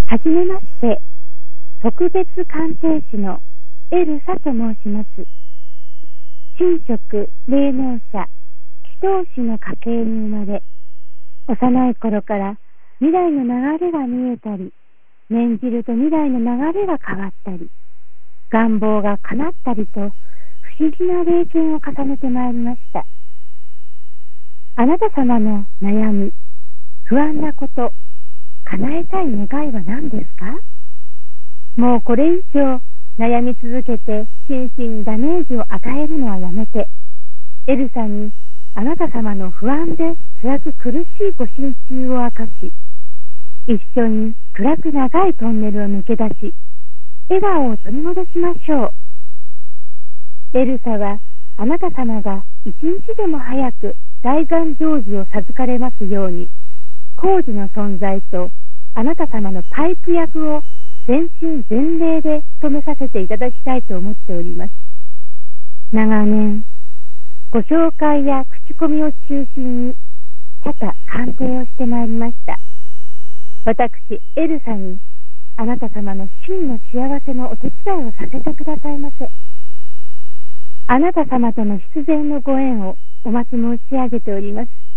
はじめまして、特別鑑定士のエルサと申します。神職、霊能者、祈祷師の家系に生まれ、幼い頃から未来の流れが見えたり、念じると未来の流れが変わったり、願望が叶ったりと、不思議な霊験を重ねてまいりました。あなた様の悩み、不安なこと、叶えたい願いは何ですか？もうこれ以上悩み続けて心身にダメージを与えるのはやめて、エルサにあなた様の不安で辛く苦しいご心中を明かし、一緒に暗く長いトンネルを抜け出し、笑顔を取り戻しましょう。エルサはあなた様が一日でも早く大願成就を授かれますように、工事の存在とあなた様のパイプ役を全身全霊で務めさせていただきたいと思っております。長年、ご紹介や口コミを中心に多々鑑定をしてまいりました。私、エルサにあなた様の真の幸せのお手伝いをさせてくださいませ。あなた様との必然のご縁をお待ち申し上げております。